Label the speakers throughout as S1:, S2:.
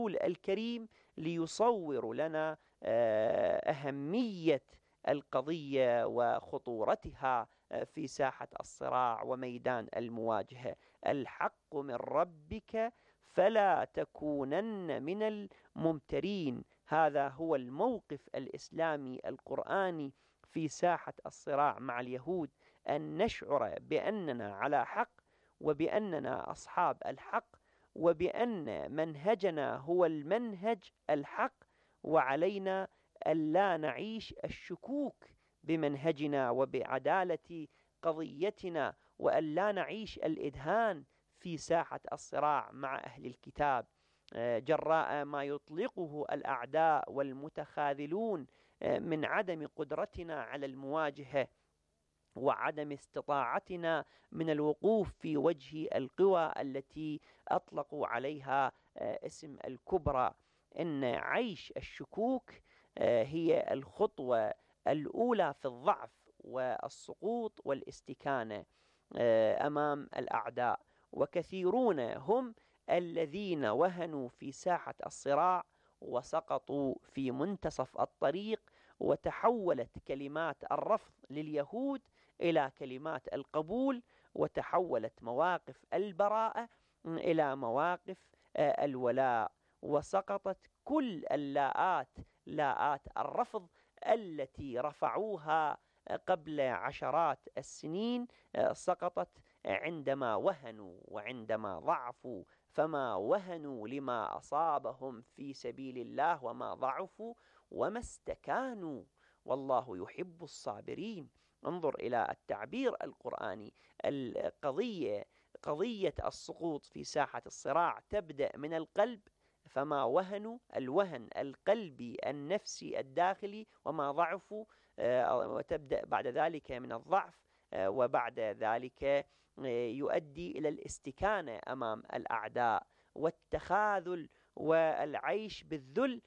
S1: الكريم ليصور لنا أهمية القضية وخطورتها في ساحة الصراع وميدان المواجهة. الحق من ربك فلا تكونن من الممترين. هذا هو الموقف الإسلامي القرآني في ساحة الصراع مع اليهود، أن نشعر بأننا على حق، وبأننا أصحاب الحق، وبأن منهجنا هو المنهج الحق، وعلينا ألا نعيش الشكوك بمنهجنا وبعدالة قضيتنا، وألا نعيش الإدهان في ساحة الصراع مع أهل الكتاب جراء ما يطلقه الأعداء والمتخاذلون من عدم قدرتنا على المواجهة وعدم استطاعتنا من الوقوف في وجه القوى التي أطلقوا عليها اسم الكبرى. إن عيش الشكوك هي الخطوة الأولى في الضعف والسقوط والاستكانة أمام الأعداء. وكثيرون هم الذين وهنوا في ساحة الصراع وسقطوا في منتصف الطريق، وتحولت كلمات الرفض لليهود إلى كلمات القبول، وتحولت مواقف البراءة إلى مواقف الولاء، وسقطت كل لاءات الرفض التي رفعوها قبل عشرات السنين، سقطت عندما وهنوا وعندما ضعفوا. فما وهنوا لما أصابهم في سبيل الله وما ضعفوا وما استكانوا، والله يحب الصابرين. انظر إلى التعبير القرآني. قضية السقوط في ساحة الصراع تبدأ من القلب، فما وهنوا، الوهن القلبي النفسي الداخلي، وما ضعفوا، وتبدأ بعد ذلك من الضعف، وبعد ذلك يؤدي إلى الاستكانة أمام الأعداء والتخاذل والعيش بالذل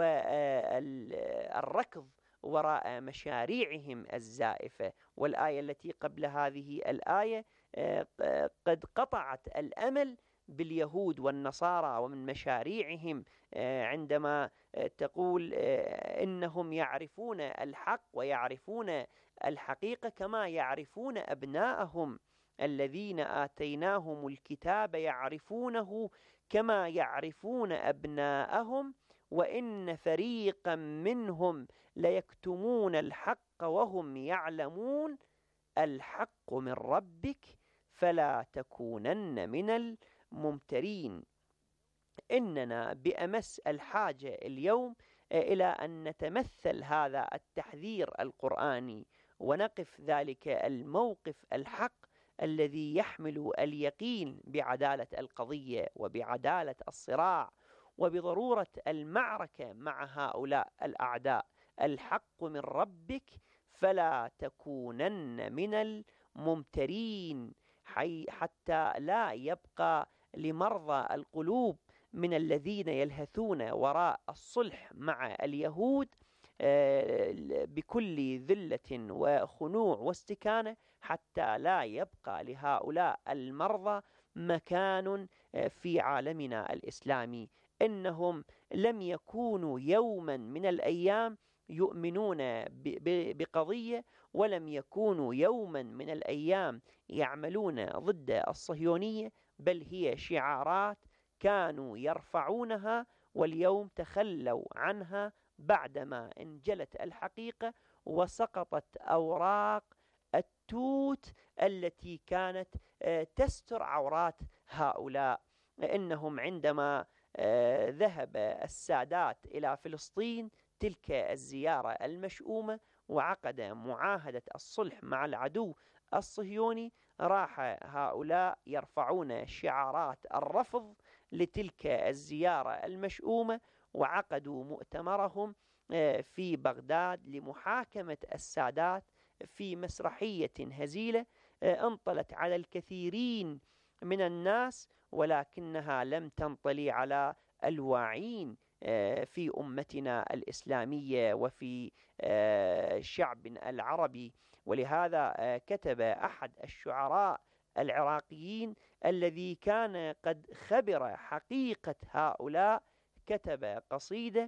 S1: والركض وراء مشاريعهم الزائفة. والآية التي قبل هذه الآية قد قطعت الأمل باليهود والنصارى ومن مشاريعهم، عندما تقول إنهم يعرفون الحق ويعرفون الحقيقة كما يعرفون أبناءهم الذين آتيناهم الكتاب يعرفونه كما يعرفون أبناءهم وإن فريقا منهم ليكتمون الحق وهم يعلمون. الحق من ربك فلا تكونن من الممترين. إننا بأمس الحاجة اليوم إلى أن نتمثل هذا التحذير القرآني، ونقف ذلك الموقف الحق الذي يحمل اليقين بعدالة القضية وبعدالة الصراع وبضرورة المعركة مع هؤلاء الأعداء. الحق من ربك فلا تكونن من الممترين، حتى لا يبقى لمرضى القلوب من الذين يلهثون وراء الصلح مع اليهود بكل ذلة وخنوع واستكانة، حتى لا يبقى لهؤلاء المرضى مكان في عالمنا الإسلامي. إنهم لم يكونوا يوما من الأيام يؤمنون بقضية، ولم يكونوا يوما من الأيام يعملون ضد الصهيونية، بل هي شعارات كانوا يرفعونها، واليوم تخلوا عنها بعدما انجلت الحقيقة وسقطت أوراق التوت التي كانت تستر عورات هؤلاء. إنهم عندما ذهب السادات إلى فلسطين تلك الزيارة المشؤومة وعقد معاهدة الصلح مع العدو الصهيوني، راح هؤلاء يرفعون شعارات الرفض لتلك الزيارة المشؤومة، وعقدوا مؤتمرهم في بغداد لمحاكمة السادات في مسرحية هزيلة انطلت على الكثيرين من الناس، ولكنها لم تنطلي على الواعين في أمتنا الإسلامية وفي الشعب العربي. ولهذا كتب أحد الشعراء العراقيين الذي كان قد خبر حقيقة هؤلاء، كتب قصيدة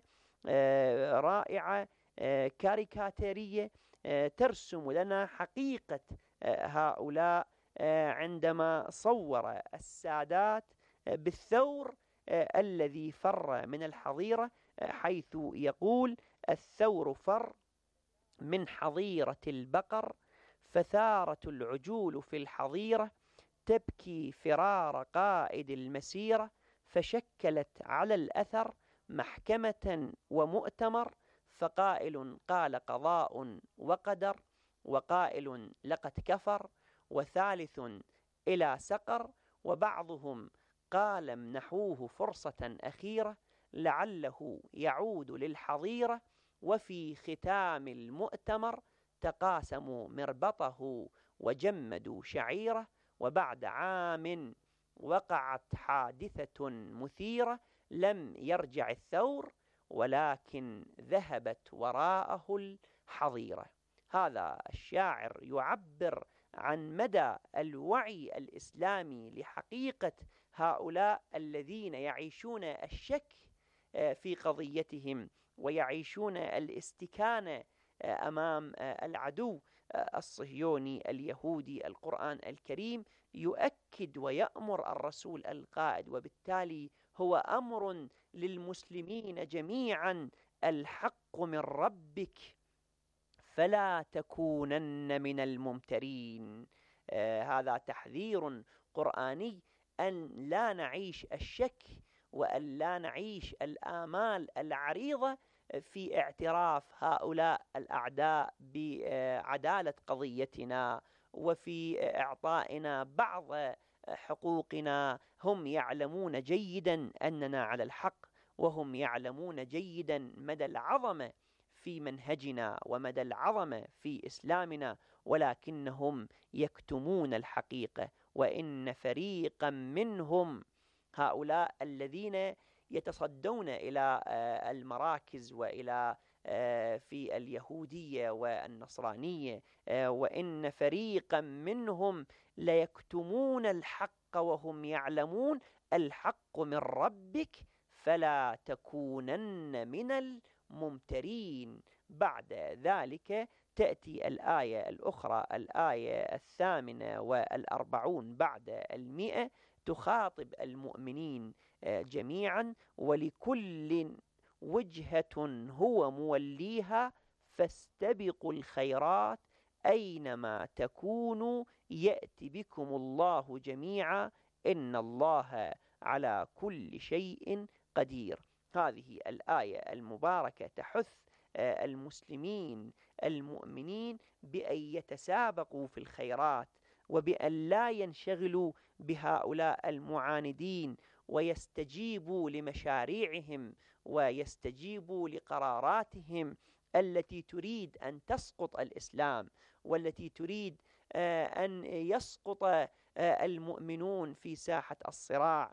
S1: رائعة كاريكاتيرية ترسم لنا حقيقة هؤلاء عندما صور السادات بالثور الذي فر من الحظيرة، حيث يقول: الثور فر من حظيرة البقر، فثارت العجول في الحظيرة تبكي فرار قائد المسيرة، فشكلت على الأثر محكمة ومؤتمر، فقائل قال قضاء وقدر، وقائل لقد كفر، وثالث إلى سقر، وبعضهم قال امنحوه فرصة أخيرة لعله يعود للحظيرة، وفي ختام المؤتمر تقاسموا مربطه وجمدوا شعيره، وبعد عام وقعت حادثة مثيرة لم يرجع الثور ولكن ذهبت وراءه الحظيرة. هذا الشاعر يعبر عن مدى الوعي الإسلامي لحقيقة هؤلاء الذين يعيشون الشك في قضيتهم ويعيشون الاستكانة أمام العدو الصهيوني اليهودي. القرآن الكريم يؤكد ويأمر الرسول القائد، وبالتالي هو أمر للمسلمين جميعا: الحق من ربك فلا تكونن من الممترين. هذا تحذير قرآني أن لا نعيش الشك وأن لا نعيش الآمال العريضة في اعتراف هؤلاء الأعداء بعدالة قضيتنا وفي إعطائنا بعض حقوقنا. هم يعلمون جيدا أننا على الحق، وهم يعلمون جيدا مدى العظمة في منهجنا ومدى العظمة في إسلامنا، ولكنهم يكتمون الحقيقة. وإن فريقا منهم، هؤلاء الذين يتصدون إلى المراكز وإلى في اليهودية والنصرانية، وإن فريقا منهم ليكتمون الحق وهم يعلمون الحق من ربك فلا تكونن من الممترين. بعد ذلك تأتي الآية الأخرى، الآية 48 بعد 100، تخاطب المؤمنين جميعا: ولكل وجهة هو موليها فاستبقوا الخيرات أينما تكونوا يأتي بكم الله جميعا إن الله على كل شيء قدير. هذه الآية المباركة تحث المسلمين المؤمنين بأن يتسابقوا في الخيرات، وبأن لا ينشغلوا بهؤلاء المعاندين، ويستجيبوا لمشاريعهم ويستجيبوا لقراراتهم التي تريد أن تسقط الإسلام، والتي تريد أن يسقط المؤمنون في ساحة الصراع.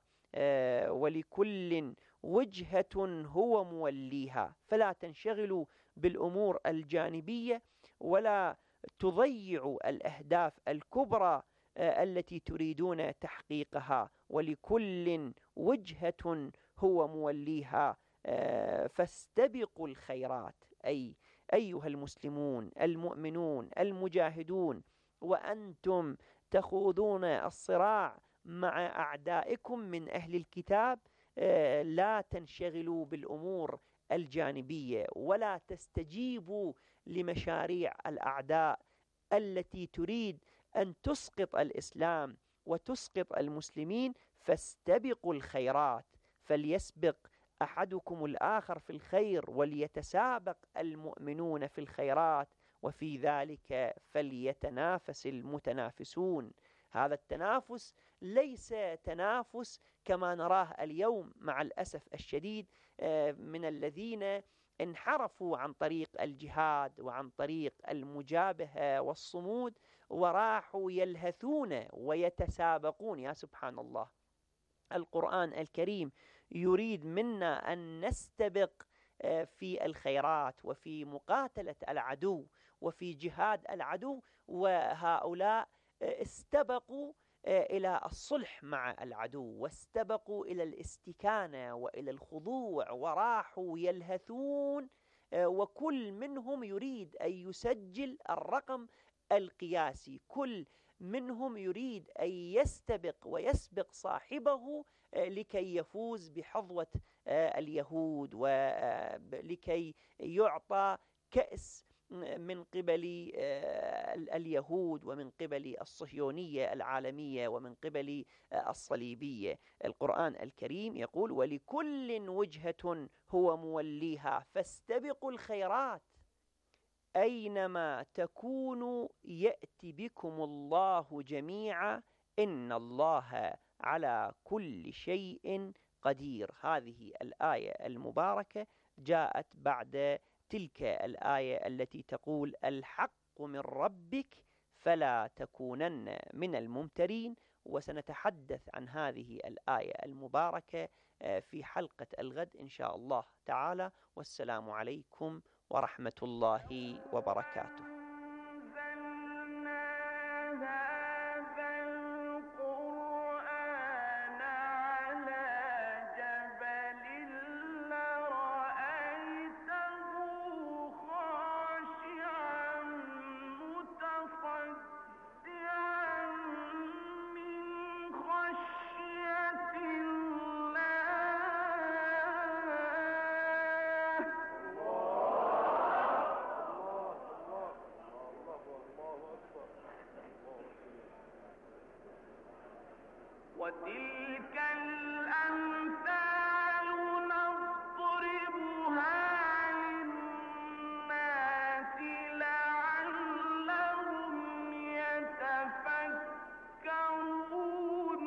S1: ولكل وجهة هو موليها، فلا تنشغلوا بالأمور الجانبية ولا تضيعوا الأهداف الكبرى التي تريدون تحقيقها. ولكل وجهة هو موليها فاستبقوا الخيرات، أي أيها المسلمون المؤمنون المجاهدون، وأنتم تخوضون الصراع مع أعدائكم من أهل الكتاب، لا تنشغلوا بالأمور الجانبية ولا تستجيبوا لمشاريع الأعداء التي تريد أن تسقط الإسلام وتسقط المسلمين. فاستبقوا الخيرات، فليسبق أحدكم الآخر في الخير، وليتسابق المؤمنون في الخيرات، وفي ذلك فليتنافس المتنافسون. هذا التنافس ليس تنافس كما نراه اليوم مع الأسف الشديد من الذين انحرفوا عن طريق الجهاد وعن طريق المجابهة والصمود، وراحوا يلهثون ويتسابقون. يا سبحان الله، القرآن الكريم يريد منا أن نستبق في الخيرات وفي مقاتلة العدو وفي جهاد العدو، وهؤلاء استبقوا إلى الصلح مع العدو، واستبقوا إلى الاستكانة وإلى الخضوع، وراحوا يلهثون، وكل منهم يريد أن يسجل الرقم القياسي، كل منهم يريد أن يستبق ويسبق صاحبه لكي يفوز بحظوة اليهود، ولكي يعطى كأس من قبل اليهود، ومن قبل الصهيونية العالمية، ومن قبل الصليبية. القرآن الكريم يقول: ولكل وجهة هو موليها فاستبقوا الخيرات أينما تكونوا يأتي بكم الله جميعا إن الله على كل شيء قدير. هذه الآية المباركة جاءت بعد تلك الآية التي تقول: الحق من ربك فلا تكونن من الممترين. وسنتحدث عن هذه الآية المباركة في حلقة الغد إن شاء الله تعالى. والسلام عليكم ورحمة الله وبركاته.
S2: وتلك الأمثال نضربها للناس لعلهم يتفكرون.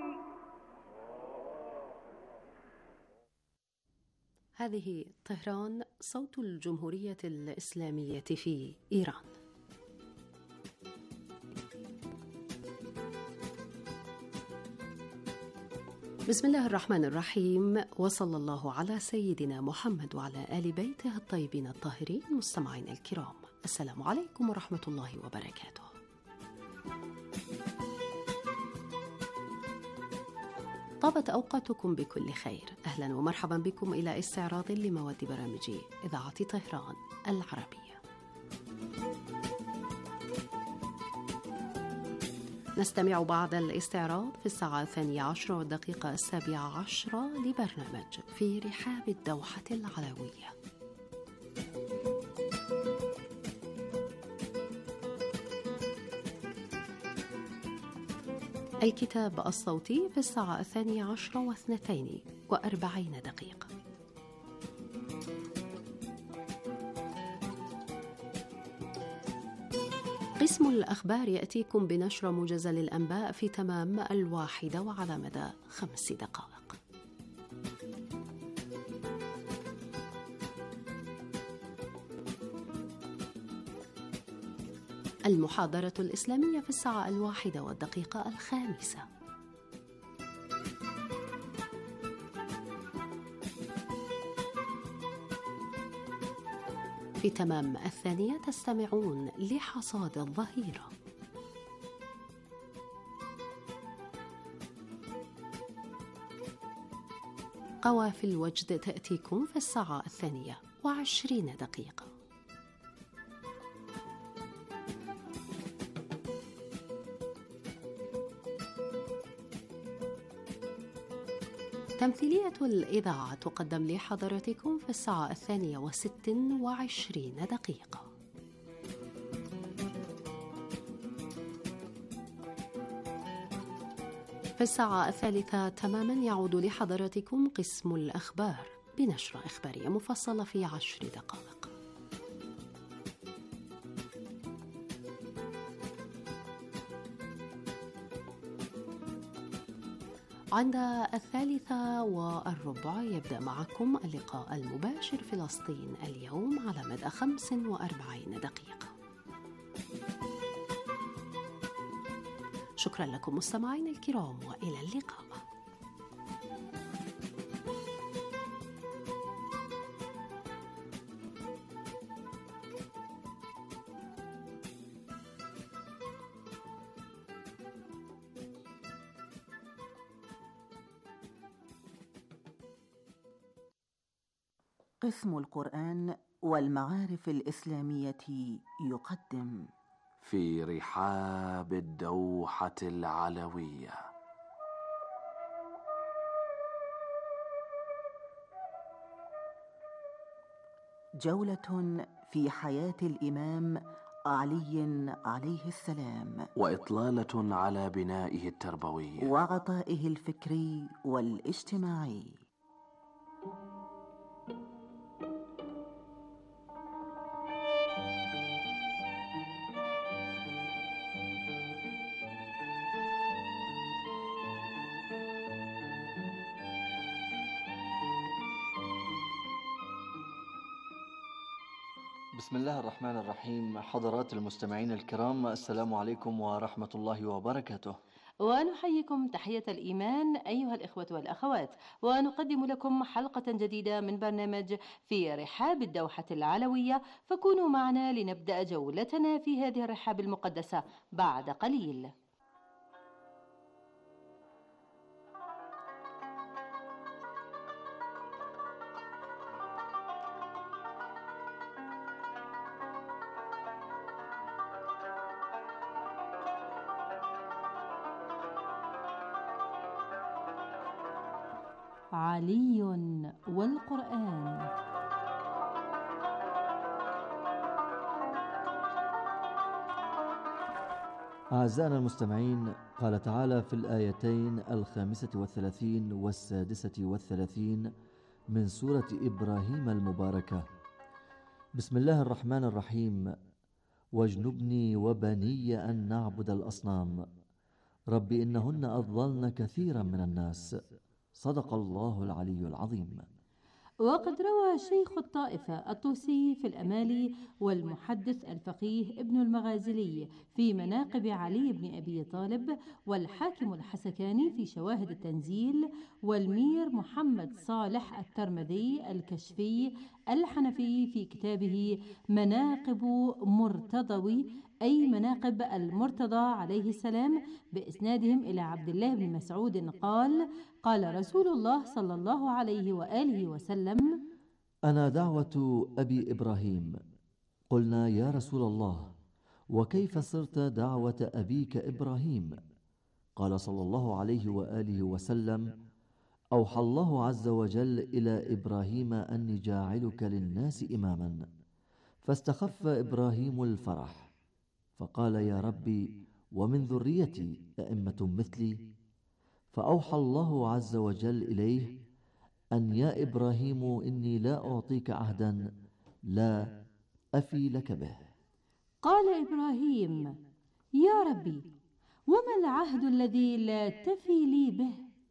S3: هذه طهران، صوت الجمهورية الإسلامية في إيران. بسم الله الرحمن الرحيم، وصلى الله على سيدنا محمد وعلى آل بيته الطيبين الطاهرين. مستمعين الكرام، السلام عليكم ورحمة الله وبركاته. طابت أوقاتكم بكل خير. أهلا ومرحبا بكم إلى استعراض لمواد برامج إذاعة طهران العربية. نستمع بعد الاستعراض في الساعة 12:17 لبرنامج في رحاب الدوحة العلوية. الكتاب الصوتي في الساعة 12:42. قسم الأخبار يأتيكم بنشر موجز للأنباء في تمام 1:00 وعلى مدى 5 دقائق. المحاضرة الإسلامية في الساعة 1:05. في تمام 2:00 تستمعون لحصاد الظهيرة. قوافل وجد تأتيكم في الساعة 2:20. تمثيلية الإذاعة تقدم لحضراتكم في الساعة 2:26. في الساعة 3:00 تماما يعود لحضراتكم قسم الأخبار بنشرة إخبارية مفصلة في 10 دقائق. عند 3:15 يبدأ معكم اللقاء المباشر فلسطين اليوم على مدى 45 دقيقة. شكرا لكم مستمعين الكرام، وإلى اللقاء.
S4: قسم القرآن والمعارف الإسلامية يقدم
S5: في رحاب الدوحة العلوية.
S4: جولة في حياة الإمام علي عليه السلام،
S5: وإطلالة على بنائه التربوي
S4: وعطائه الفكري والاجتماعي.
S6: بسم الله الرحمن الرحيم. حضرات المستمعين الكرام، السلام عليكم ورحمة الله وبركاته.
S7: ونحييكم تحية الإيمان أيها الإخوة والأخوات، ونقدم لكم حلقة جديدة من برنامج في رحاب الدوحة العلوية، فكونوا معنا لنبدأ جولتنا في هذه الرحاب المقدسة بعد قليل. علي والقرآن.
S6: أعزائنا المستمعين، قال تعالى في الآيتين 35 و36 من سورة إبراهيم المباركة: بسم الله الرحمن الرحيم: واجنبني وبني أن نعبد الأصنام رب إنهن أضللن كثيرا من الناس. صدق الله العلي العظيم.
S7: وقد روى شيخ الطائفة الطوسي في الأمالي والمحدث الفقيه ابن المغازلي في مناقب علي بن أبي طالب، والحاكم الحسكاني في شواهد التنزيل، والمير محمد صالح الترمذي الكشفي الحنفي في كتابه مناقب مرتضوي، أي مناقب المرتضى عليه السلام، بإسنادهم إلى عبد الله بن مسعود قال: قال رسول الله صلى الله عليه وآله وسلم:
S6: أنا دعوة أبي إبراهيم. قلنا: يا رسول الله، وكيف صرت دعوة أبيك إبراهيم؟ قال صلى الله عليه وآله وسلم: أوحى الله عز وجل إلى إبراهيم أني جاعلك للناس إماما، فاستخف إبراهيم الفرح فقال: يا ربي، ومن ذريتي أئمة مثلي؟ فأوحى الله عز وجل إليه أن يا إبراهيم إني لا أعطيك عهدا لا أفي لك به.
S7: قال إبراهيم: يا ربي، وما العهد الذي لا تفي لي به؟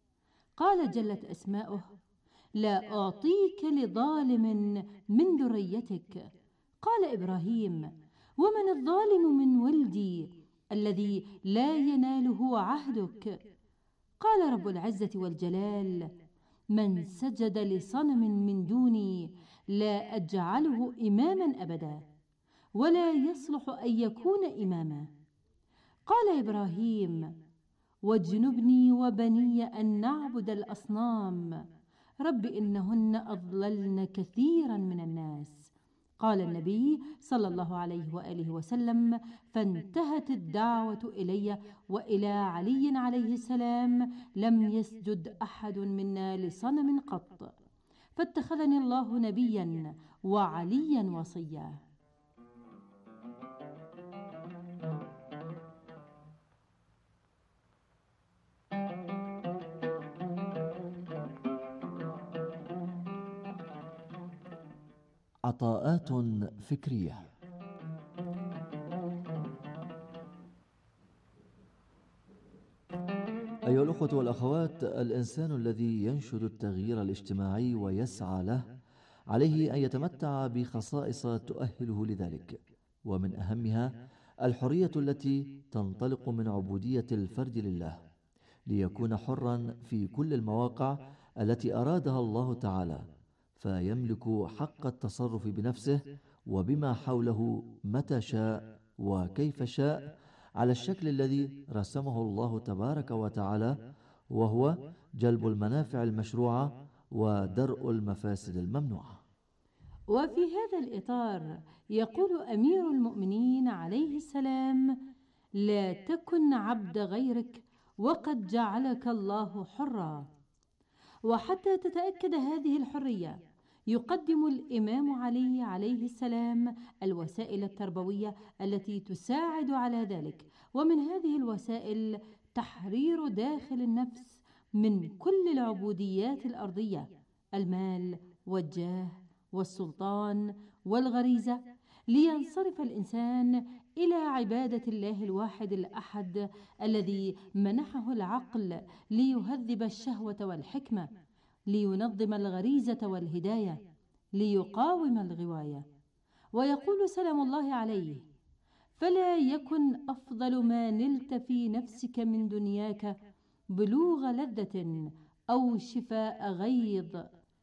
S7: قال جلت أسماؤه: لا أعطيك لظالم من ذريتك. قال إبراهيم: ومن الظالم من ولدي الذي لا يناله عهدك؟ قال رب العزة والجلال: من سجد لصنم من دوني لا أجعله إماما أبدا، ولا يصلح أن يكون إماما. قال إبراهيم: واجنبني وبني أن نعبد الأصنام رب إنهن أضللن كثيرا من الناس. قال النبي صلى الله عليه وآله وسلم: فانتهت الدعوة إلي وإلى علي عليه السلام لم يسجد أحد منا لصنم قط، فاتخذني الله نبيا وعليا وصيا.
S6: عطاءات فكرية. أيها الأخوة والأخوات، الإنسان الذي ينشد التغيير الاجتماعي ويسعى له عليه أن يتمتع بخصائص تؤهله لذلك، ومن أهمها الحرية التي تنطلق من عبودية الفرد لله، ليكون حرا في كل المواقع التي أرادها الله تعالى، فيملك حق التصرف بنفسه وبما حوله متى شاء وكيف شاء، على الشكل الذي رسمه الله تبارك وتعالى، وهو جلب المنافع المشروعة ودرء المفاسد الممنوعة.
S7: وفي هذا الإطار يقول أمير المؤمنين عليه السلام: لا تكن عبد غيرك وقد جعلك الله حرا. وحتى تتأكد هذه الحرية يقدم الإمام علي عليه السلام الوسائل التربوية التي تساعد على ذلك، ومن هذه الوسائل تحرير داخل النفس من كل العبوديات الأرضية: المال والجاه والسلطان والغريزة، لينصرف الإنسان إلى عبادة الله الواحد الأحد الذي منحه العقل ليهذب الشهوة والحكمة، لينظم الغريزة والهداية، ليقاوم الغواية. ويقول سلام الله عليه: فلا يكن أفضل ما نلت في نفسك من دنياك بلوغ لذة أو شفاء غيظ،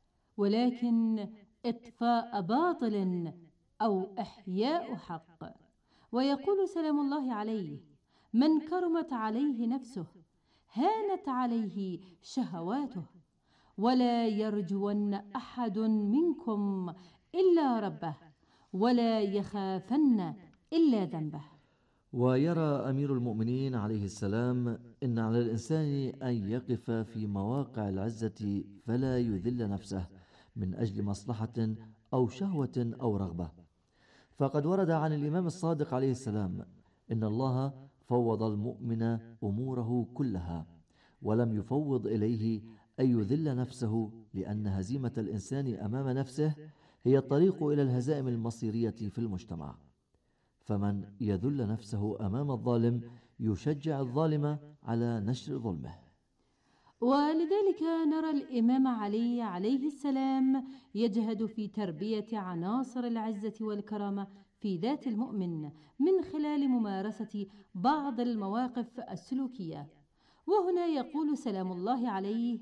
S7: ولكن إطفاء باطل أو إحياء حق. ويقول سلام الله عليه: من كرمت عليه نفسه هانت عليه شهواته، ولا يرجون أحد منكم إلا ربه، ولا يخافن إلا ذنبه.
S6: ويرى أمير المؤمنين عليه السلام إن على الإنسان أن يقف في مواقع العزة فلا يذل نفسه من أجل مصلحة أو شهوة أو رغبة. فقد ورد عن الإمام الصادق عليه السلام إن الله فوض المؤمن أموره كلها، ولم يفوض إليه أن يذل نفسه، لأن هزيمة الإنسان أمام نفسه هي الطريق إلى الهزائم المصيرية في المجتمع. فمن يذل نفسه أمام الظالم يشجع الظالم على نشر ظلمه.
S7: ولذلك نرى الإمام علي عليه السلام يجهد في تربية عناصر العزة والكرامة في ذات المؤمن من خلال ممارسة بعض المواقف السلوكية. وهنا يقول سلام الله عليه: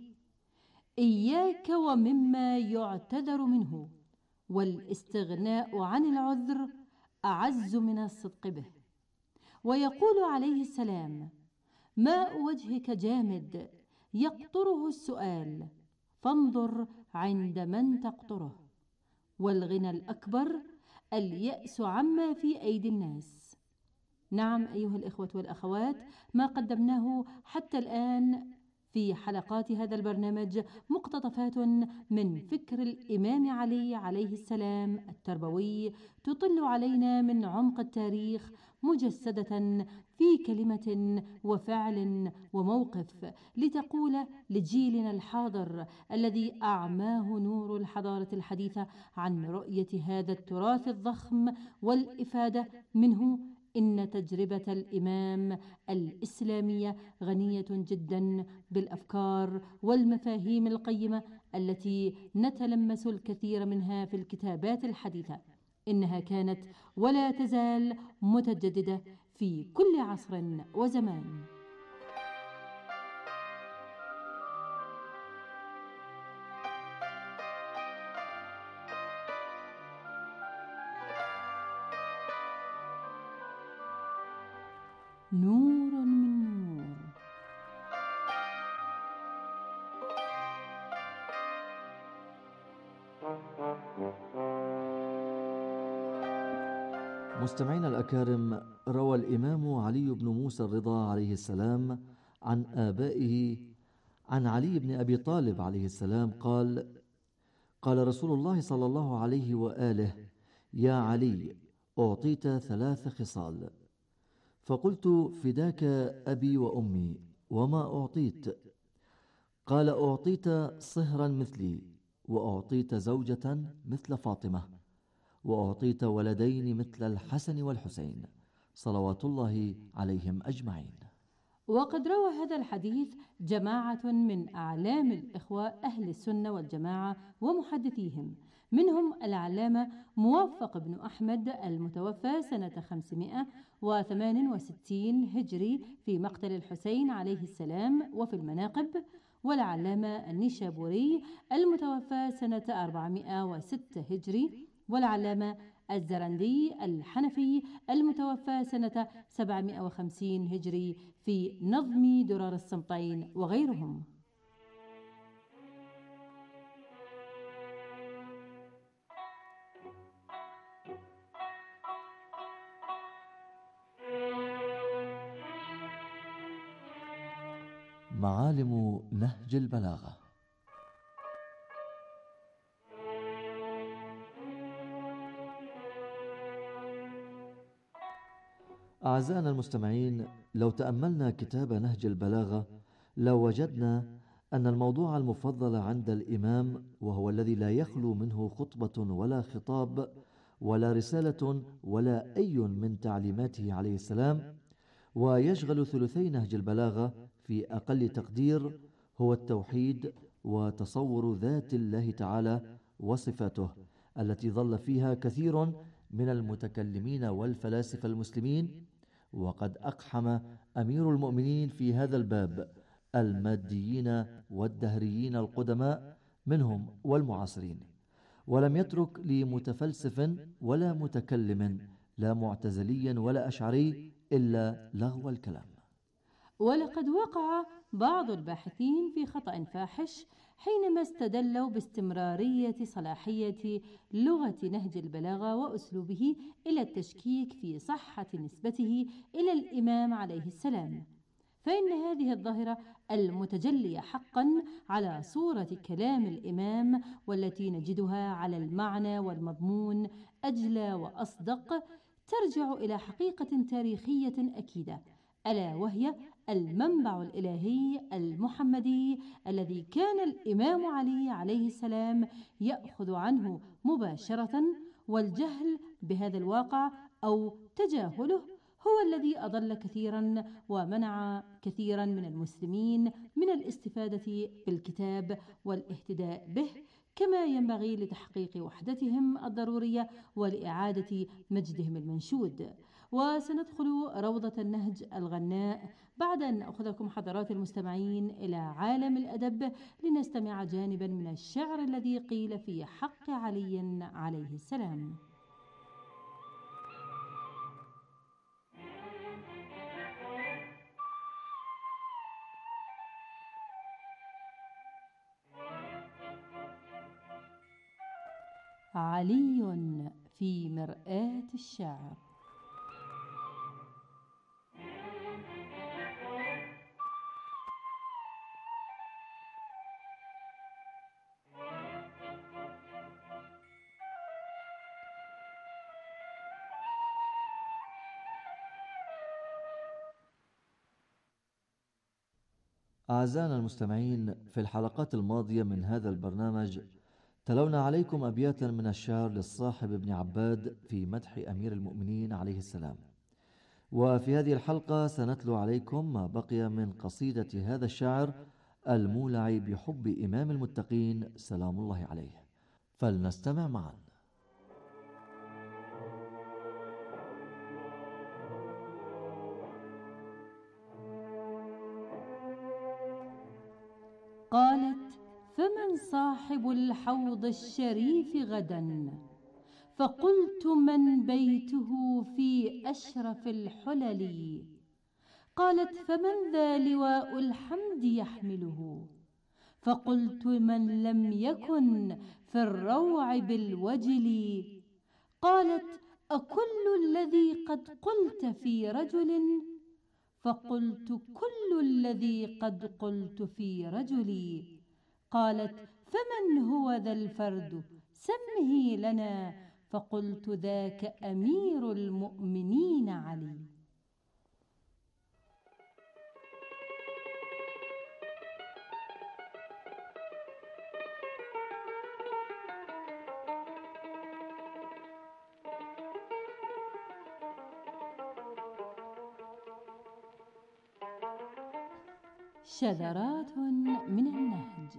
S7: إياك ومما يعتذر منه، والاستغناء عن العذر أعز من الصدق به. ويقول عليه السلام: ماء وجهك جامد يقطره السؤال، فانظر عند من تقطره. والغنى الأكبر اليأس عما في أيدي الناس. نعم أيها الإخوة والأخوات، ما قدمناه حتى الآن في حلقات هذا البرنامج مقتطفات من فكر الإمام علي عليه السلام التربوي تطل علينا من عمق التاريخ مجسدة في كلمة وفعل وموقف، لتقول لجيلنا الحاضر الذي أعماه نور الحضارة الحديثة عن رؤية هذا التراث الضخم والإفادة منه إن تجربة الإمام الإسلامية غنية جدا بالأفكار والمفاهيم القيمة التي نتلمس الكثير منها في الكتابات الحديثة. إنها كانت ولا تزال متجددة في كل عصر وزمان. نور من نور.
S6: مستمعينا الأكارم، روى الإمام علي بن موسى الرضا عليه السلام عن آبائه عن علي بن أبي طالب عليه السلام قال: قال رسول الله صلى الله عليه وآله: يا علي، أعطيت 3 خصال. فقلت: فداك أبي وأمي، وما أعطيت؟ قال: أعطيت صهرا مثلي، وأعطيت زوجة مثل فاطمة، وأعطيت ولدين مثل الحسن والحسين صلوات الله عليهم أجمعين.
S7: وقد روى هذا الحديث جماعة من أعلام الإخوة أهل السنة والجماعة ومحدثيهم، منهم العلامة موفق بن أحمد المتوفى سنة 568 هجري في مقتل الحسين عليه السلام وفي المناقب، والعلامة النيشابوري المتوفى سنة 406 هجري، والعلامة الزرندي الحنفي المتوفى سنة 750 هجري في نظم درر السمطين وغيرهم.
S6: معالم نهج البلاغة. أعزائنا المستمعين، لو تأملنا كتاب نهج البلاغة لوجدنا أن الموضوع المفضل عند الإمام، وهو الذي لا يخلو منه خطبة ولا خطاب ولا رسالة ولا أي من تعليماته عليه السلام، ويشغل ثلثي نهج البلاغة في أقل تقدير، هو التوحيد وتصور ذات الله تعالى وصفاته، التي ظل فيها كثير من المتكلمين والفلاسفة المسلمين. وقد أقحم أمير المؤمنين في هذا الباب الماديين والدهريين القدماء منهم والمعاصرين، ولم يترك لمتفلسف ولا متكلم لا معتزلي ولا أشعري إلا لغو الكلام.
S7: ولقد وقع بعض الباحثين في خطأ فاحش حينما استدلوا باستمرارية صلاحية لغة نهج البلاغة وأسلوبه إلى التشكيك في صحة نسبته إلى الإمام عليه السلام، فإن هذه الظاهرة المتجلية حقا على صورة كلام الإمام، والتي نجدها على المعنى والمضمون أجلى وأصدق، ترجع إلى حقيقة تاريخية أكيدة، ألا وهي المنبع الإلهي المحمدي الذي كان الإمام علي عليه السلام يأخذ عنه مباشرة، والجهل بهذا الواقع أو تجاهله هو الذي أضل كثيرا ومنع كثيرا من المسلمين من الاستفادة بالكتاب والاهتداء به، كما ينبغي لتحقيق وحدتهم الضرورية ولإعادة مجدهم المنشود. وسندخل روضة النهج الغناء بعد أن أخذكم حضرات المستمعين إلى عالم الأدب لنستمع جانبا من الشعر الذي قيل في حق علي عليه السلام. علي في مرآة الشعر.
S6: أعزائنا المستمعين، في الحلقات الماضية من هذا البرنامج تلونا عليكم أبياتا من الشعر للصاحب ابن عباد في مدح أمير المؤمنين عليه السلام، وفي هذه الحلقة سنتلو عليكم ما بقي من قصيدة هذا الشاعر المولع بحب إمام المتقين سلام الله عليه، فلنستمع معا.
S7: قالت: فمن صاحب الحوض الشريف غدا؟ فقلت: من بيته في أشرف الحلل. قالت: فمن ذا لواء الحمد يحمله؟ فقلت: من لم يكن في الروع بالوجل. قالت: أكل الذي قد قلت في رجل؟ فقلت: كل الذي قد قلت في رجلي. قالت: فمن هو ذا الفرد؟ سمه لنا. فقلت: ذاك أمير المؤمنين علي. شذرات من النهج.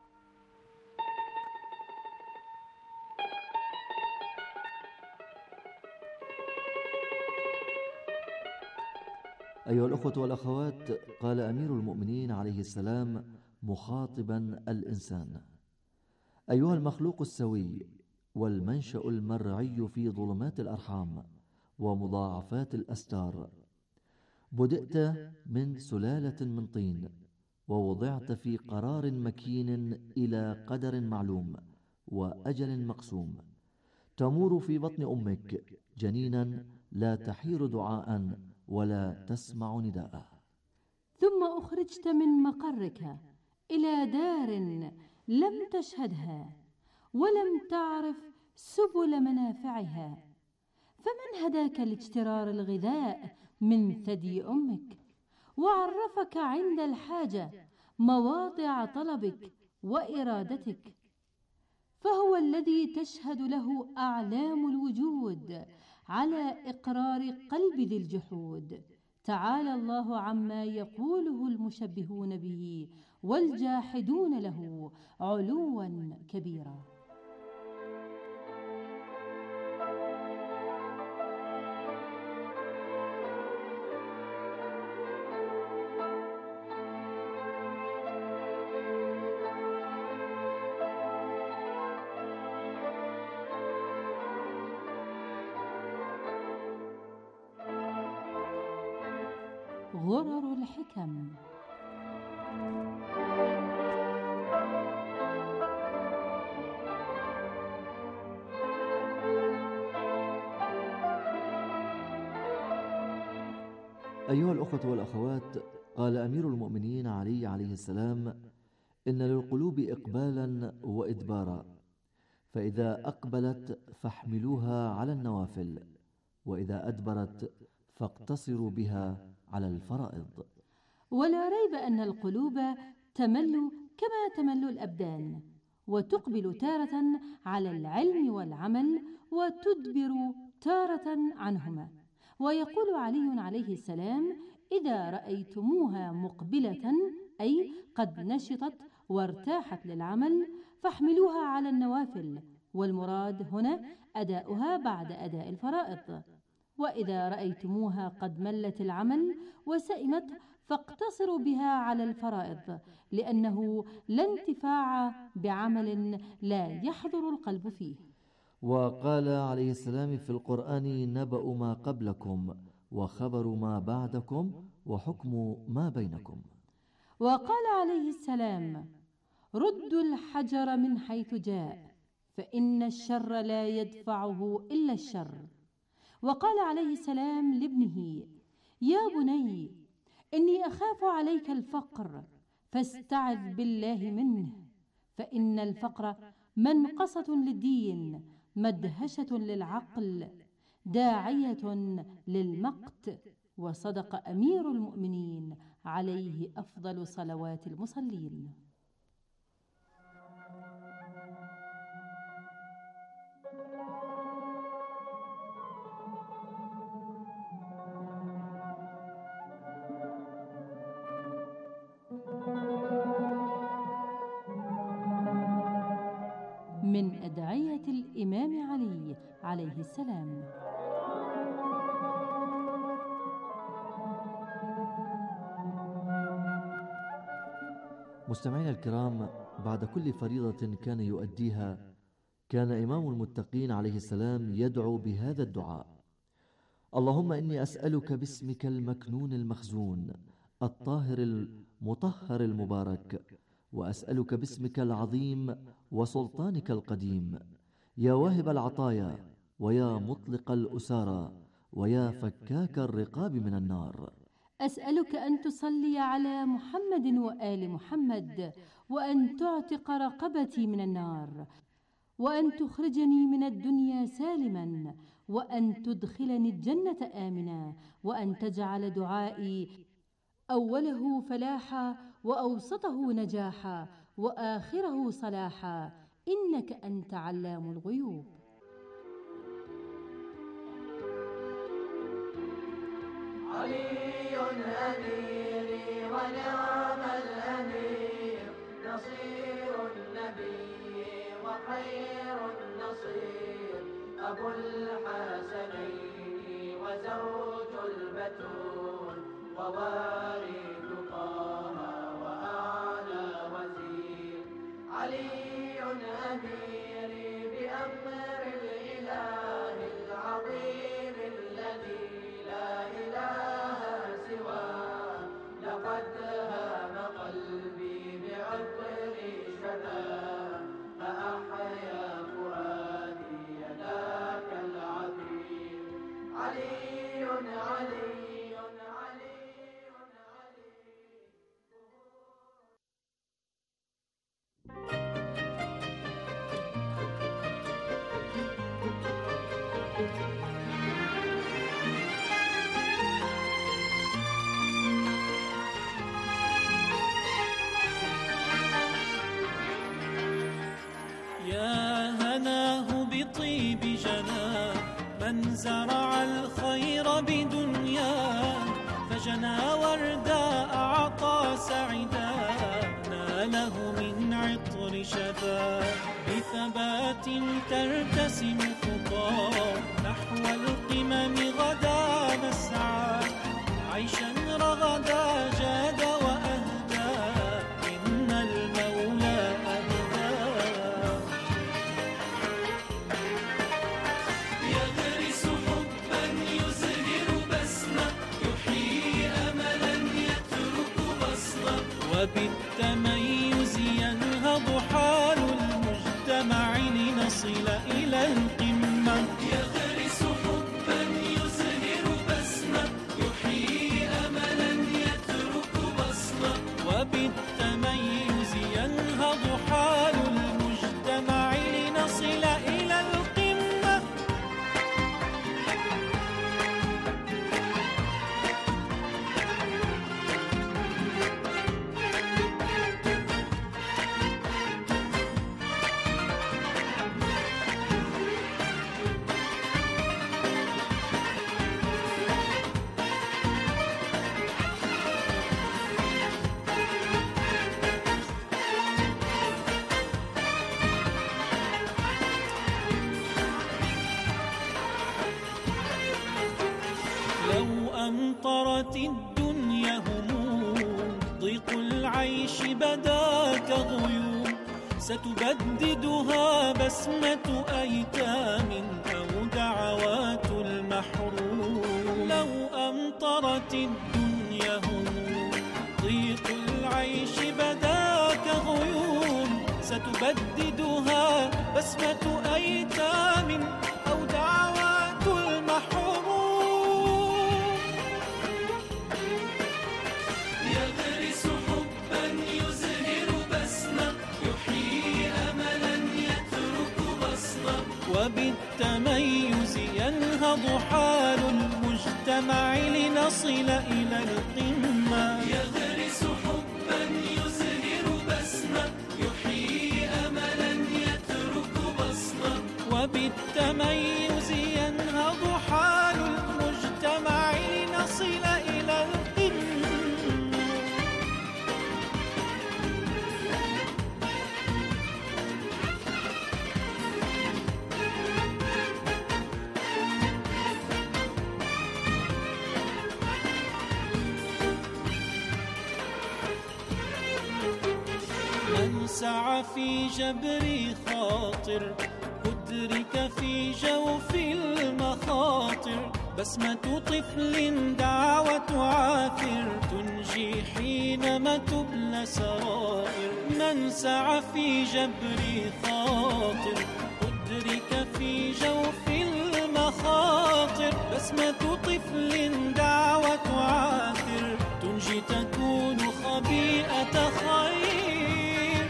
S6: أيها الأخوة والأخوات، قال أمير المؤمنين عليه السلام مخاطبا الإنسان: أيها المخلوق السوي والمنشأ المرعي في ظلمات الأرحام ومضاعفات الأستار، بدأت من سلالة من طين، ووضعت في قرار مكين إلى قدر معلوم وأجل مقسوم، تمور في بطن أمك جنينا لا تحير دعاء ولا تسمع نداء.
S7: ثم أخرجت من مقرك إلى دار لم تشهدها ولم تعرف سبل منافعها، فمن هداك لاجترار الغذاء من ثدي أمك، وعرفك عند الحاجة مواضع طلبك وإرادتك، فهو الذي تشهد له أعلام الوجود على إقرار قلب ذي الجحود. تعالى الله عما يقوله المشبهون به والجاحدون له علوا كبيرا. غرر الحكم.
S6: أيها الأخوة والأخوات، قال أمير المؤمنين علي عليه السلام: إن للقلوب إقبالا وإدبارا، فإذا أقبلت فاحملوها على النوافل، وإذا أدبرت فاقتصروا بها على الفرائض.
S7: ولا ريب أن القلوب تمل كما تمل الأبدان، وتقبل تارة على العلم والعمل وتدبر تارة عنهما. ويقول علي عليه السلام: إذا رأيتموها مقبلة أي قد نشطت وارتاحت للعمل فاحملوها على النوافل، والمراد هنا أداؤها بعد أداء الفرائض. وإذا رأيتموها قد ملت العمل وسئمت فاقتصروا بها على الفرائض، لأنه لا انتفاع بعمل لا يحضر القلب فيه.
S6: وقال عليه السلام في القرآن: نبأ ما قبلكم وخبر ما بعدكم وحكم ما بينكم.
S7: وقال عليه السلام: ردوا الحجر من حيث جاء، فإن الشر لا يدفعه إلا الشر. وقال عليه السلام لابنه: يا بني، إني أخاف عليك الفقر فاستعذ بالله منه، فإن الفقر منقصة للدين، مدهشة للعقل، داعية للمقت. وصدق أمير المؤمنين عليه أفضل صلوات المصلين. من أدعية الإمام علي عليه السلام.
S6: مستمعينا الكرام، بعد كل فريضة كان يؤديها كان إمام المتقين عليه السلام يدعو بهذا الدعاء: اللهم إني أسألك باسمك المكنون المخزون الطاهر المطهر المبارك، وأسألك باسمك العظيم وسلطانك القديم، يا واهب العطايا ويا مطلق الأسارى ويا فكاك الرقاب من النار.
S7: أسألك أن تصلي على محمد وآل محمد، وأن تعتق رقبتي من النار، وأن تخرجني من الدنيا سالما، وأن تدخلني الجنة آمنا، وأن تجعل دعائي أوله فلاحا وأوسطه نجاحا وآخره صلاحا، إنك أنت علام الغيوب.
S8: علي أميري ونعم الأمير، نصير النبي وخير النصير، أبو الحسنين وزوج البتول، ووارث طه وأعلى وزير. علي أميري بأمر الإله العظيم الذي لا إله سواه، لقد هام قلبي بعطر شفاه، فأحيا فؤادي ذاك العبير. علي علي علي علي.
S9: لنا وردا أعطى سعدا ناله من عطر شفا بثبات ترتسم خطى نحو القمم غدا نسعى عيشا رغدا جاد وأهدى إن المولى أهدى يغرس حبا يزهر بسمة يحيي أملا يترك بصمة وبالتميز ينهض حال المجتمع لنصل إلى القمة يغرس حبا يزهر بسمة يحيي أملا يترك بصمة وبالتميز ينهض حال المجتمع لنصل إلى القمة لو أمطرت الدنيا هموم ضيق العيش بدا كغيوم ستبددها بسمة أيتام أو دعوات المحروم لو أمطرت الدنيا هموم ضيق العيش بدا كغيوم ستبددها بسمة أيتام أو دعوات المحروم يغرس حبا يزهر بسمة يحيي أملا يترك بصمة وبالتميز ينهض حال المجتمع لنصل إلى القمة يغرس حبا يزهر بسمة يحيي أملا يترك بصمة وبالتميز ينهض حال المجتمع لنصل إلى القمة من سعى في جبر خاطر أدرك في جوف المخاطر بسمة طفل دعوة عاثر تنجي حينما تبلى سرائر من سعى في جبر خاطر أدرك في جوف المخاطر بسمة طفل دعوة عاثر تنجي تكون خبيئة خير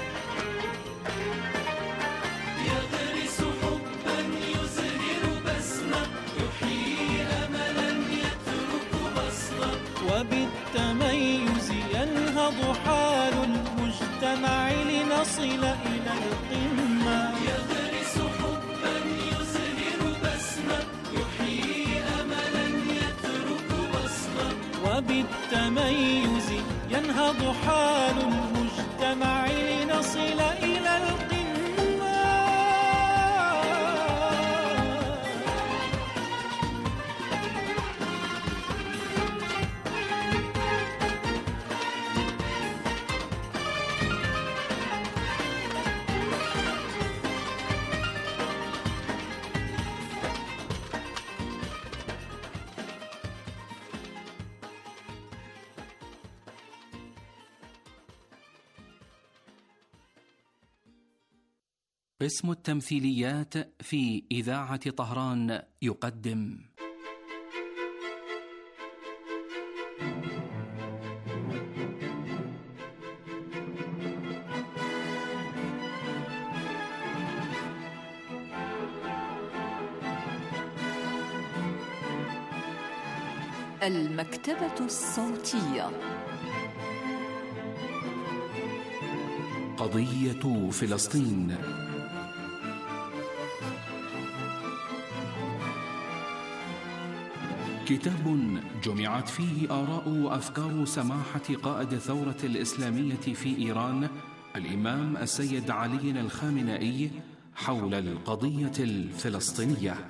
S9: يغرس حبا يزهر بسمة يحيي أملا يترك بصمة وبالتميز ينهض حال المجتمع لنصل إلى القمة يغرس حبا يزهر بسمة يحيي أملا يترك بصمة وبالتميز ينهض حال المجتمع لنصل إلى القمة
S10: قسم التمثيليات في إذاعة طهران يقدم
S11: المكتبة الصوتية.
S10: قضية فلسطين. كتاب جمعت فيه آراء وأفكار سماحة قائد الثورة الإسلامية في إيران الإمام السيد علي الخامنئي حول القضية الفلسطينية.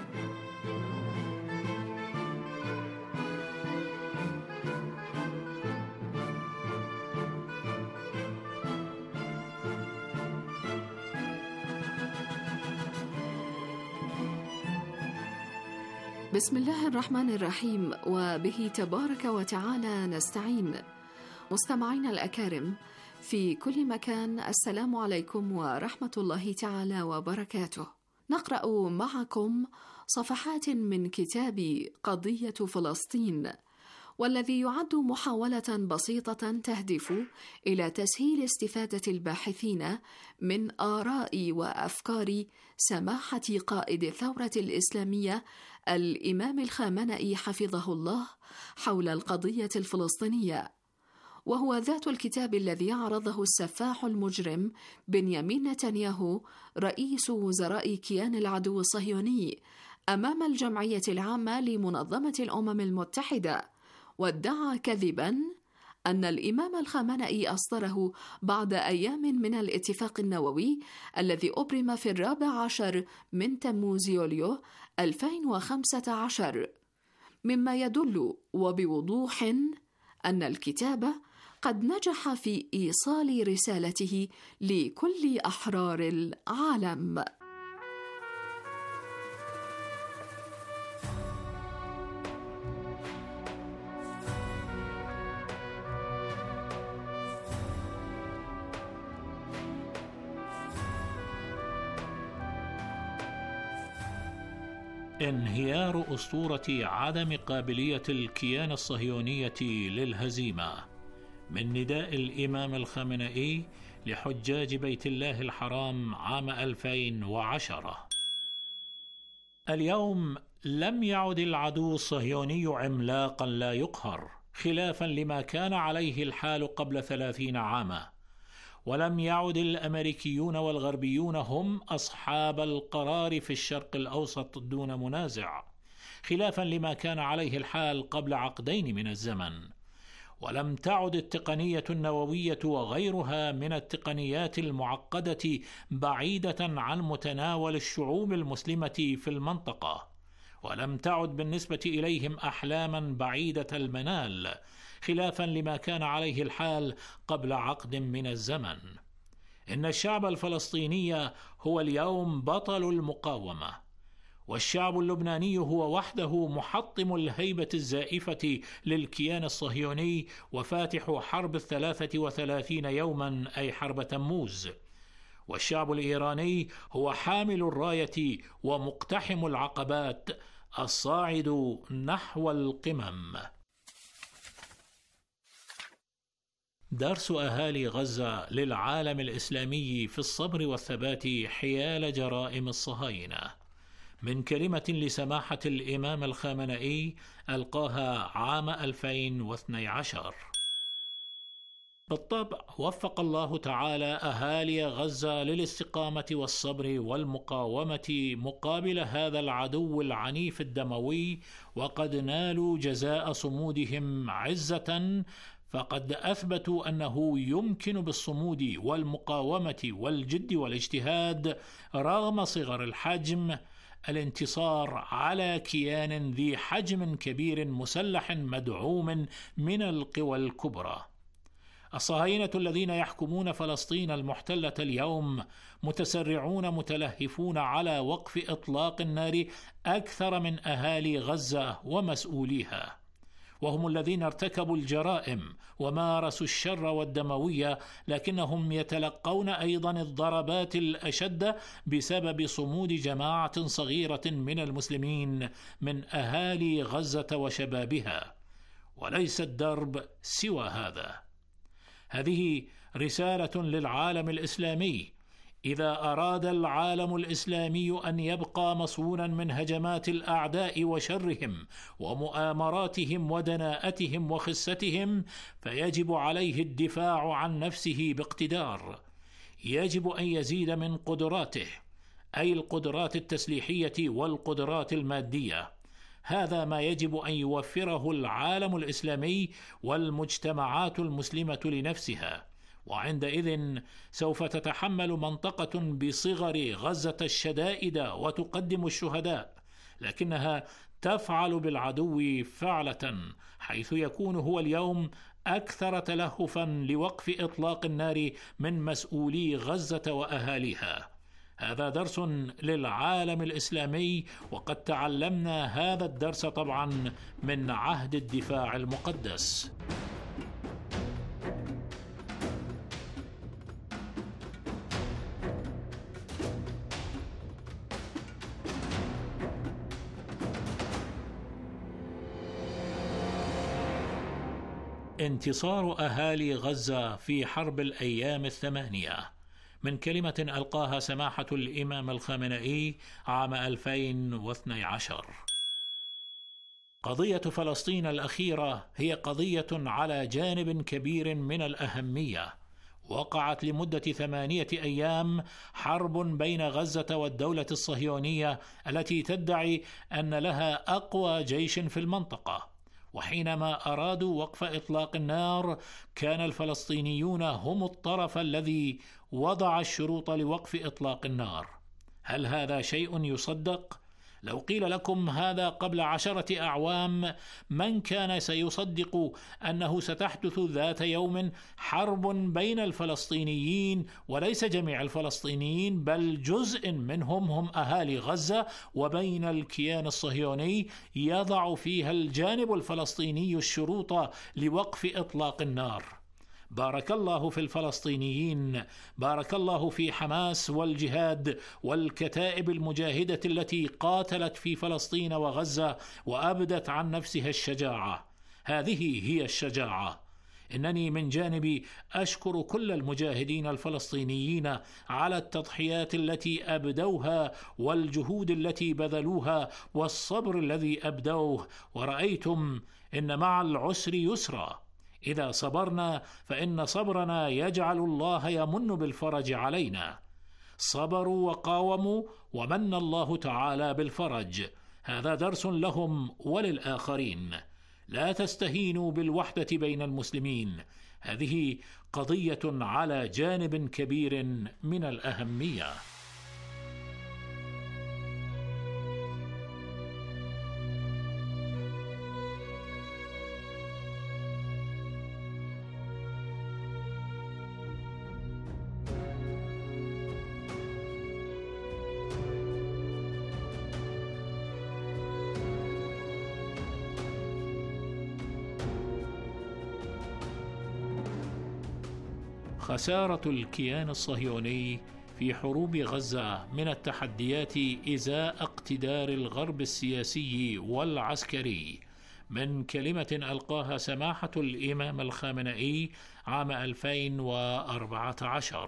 S3: بسم الله الرحمن الرحيم، وبه تبارك وتعالى نستعين. مستمعينا الأكارم في كل مكان، السلام عليكم ورحمة الله تعالى وبركاته. نقرأ معكم صفحات من كتاب قضية فلسطين، والذي يعد محاولة بسيطة تهدف إلى تسهيل استفادة الباحثين من آراء وأفكار سماحة قائد الثورة الإسلامية الإمام الخامنئي حفظه الله حول القضية الفلسطينية، وهو ذات الكتاب الذي عرضه السفاح المجرم بنيامين نتنياهو رئيس وزراء كيان العدو الصهيوني أمام الجمعية العامة لمنظمة الأمم المتحدة، وادعى كذباً أن الإمام الخامنئي أصدره بعد أيام من الاتفاق النووي الذي أبرم في 14 من تموز يوليو 2015، مما يدل وبوضوح أن الكتاب قد نجح في إيصال رسالته لكل أحرار العالم.
S11: انهيار أسطورة عدم قابلية الكيان الصهيونية للهزيمة، من نداء الإمام الخامنئي لحجاج بيت الله الحرام عام 2010. اليوم لم يعد العدو الصهيوني عملاقا لا يقهر، خلافا لما كان عليه الحال قبل 30 عاما، ولم يعد الأمريكيون والغربيون هم أصحاب القرار في الشرق الأوسط دون منازع، خلافا لما كان عليه الحال قبل عقدين من الزمن. ولم تعد التقنية النووية وغيرها من التقنيات المعقدة بعيدة عن متناول الشعوب المسلمة في المنطقة، ولم تعد بالنسبة إليهم أحلاما بعيدة المنال، خلافا لما كان عليه الحال قبل عقد من الزمن. إن الشعب الفلسطيني هو اليوم بطل المقاومة، والشعب اللبناني هو وحده محطم الهيبة الزائفة للكيان الصهيوني وفاتح حرب 33 يوما، أي حرب تموز. والشعب الإيراني هو حامل الراية ومقتحم العقبات الصاعد نحو القمم. درس أهالي غزة للعالم الإسلامي في الصبر والثبات حيال جرائم الصهاينة، من كلمة لسماحة الإمام الخامنئي ألقاها عام 2012. بالطبع وفق الله تعالى أهالي غزة للاستقامة والصبر والمقاومة مقابل هذا العدو العنيف الدموي، وقد نالوا جزاء صمودهم عزة، فقد أثبتوا أنه يمكن بالصمود والمقاومة والجد والاجتهاد رغم صغر الحجم الانتصار على كيان ذي حجم كبير مسلح مدعوم من القوى الكبرى. الصهاينة الذين يحكمون فلسطين المحتلة اليوم متسرعون متلهفون على وقف إطلاق النار أكثر من أهالي غزة ومسؤوليها، وهم الذين ارتكبوا الجرائم ومارسوا الشر والدموية، لكنهم يتلقون أيضا الضربات الأشد بسبب صمود جماعة صغيرة من المسلمين من أهالي غزة وشبابها، وليس الدرب سوى هذا. هذه رسالة للعالم الإسلامي. إذا أراد العالم الإسلامي أن يبقى مصونا من هجمات الأعداء وشرهم ومؤامراتهم ودناءتهم وخستهم، فيجب عليه الدفاع عن نفسه باقتدار. يجب أن يزيد من قدراته، أي القدرات التسليحية والقدرات المادية. هذا ما يجب أن يوفره العالم الإسلامي والمجتمعات المسلمة لنفسها، وعندئذ سوف تتحمل منطقة بصغر غزة الشدائد وتقدم الشهداء، لكنها تفعل بالعدو فعلة، حيث يكون هو اليوم أكثر تلهفا لوقف إطلاق النار من مسؤولي غزة وأهاليها. هذا درس للعالم الإسلامي، وقد تعلمنا هذا الدرس طبعا من عهد الدفاع المقدس. انتصار أهالي غزة في حرب الأيام الثمانية، من كلمة ألقاها سماحة الإمام الخامنئي عام 2012. قضية فلسطين الأخيرة هي قضية على جانب كبير من الأهمية. وقعت لمدة 8 أيام حرب بين غزة والدولة الصهيونية التي تدعي أن لها أقوى جيش في المنطقة، وحينما أرادوا وقف إطلاق النار كان الفلسطينيون هم الطرف الذي وضع الشروط لوقف إطلاق النار. هل هذا شيء يصدق؟ لو قيل لكم هذا قبل 10 أعوام، من كان سيصدق أنه ستحدث ذات يوم حرب بين الفلسطينيين، وليس جميع الفلسطينيين بل جزء منهم هم أهالي غزة، وبين الكيان الصهيوني يضع فيها الجانب الفلسطيني الشروط لوقف إطلاق النار؟ بارك الله في الفلسطينيين، بارك الله في حماس والجهاد والكتائب المجاهدة التي قاتلت في فلسطين وغزة وأبدت عن نفسها الشجاعة. هذه هي الشجاعة. إنني من جانبي أشكر كل المجاهدين الفلسطينيين على التضحيات التي أبدوها والجهود التي بذلوها والصبر الذي أبدوه. ورأيتم إن مع العسر يسرا، إذا صبرنا فإن صبرنا يجعل الله يمن بالفرج علينا. صبروا وقاوموا ومن الله تعالى بالفرج. هذا درس لهم وللآخرين. لا تستهينوا بالوحدة بين المسلمين، هذه قضية على جانب كبير من الأهمية. خسارة الكيان الصهيوني في حروب غزة من التحديات إزاء اقتدار الغرب السياسي والعسكري، من كلمة ألقاها سماحة الإمام الخامنئي عام 2014.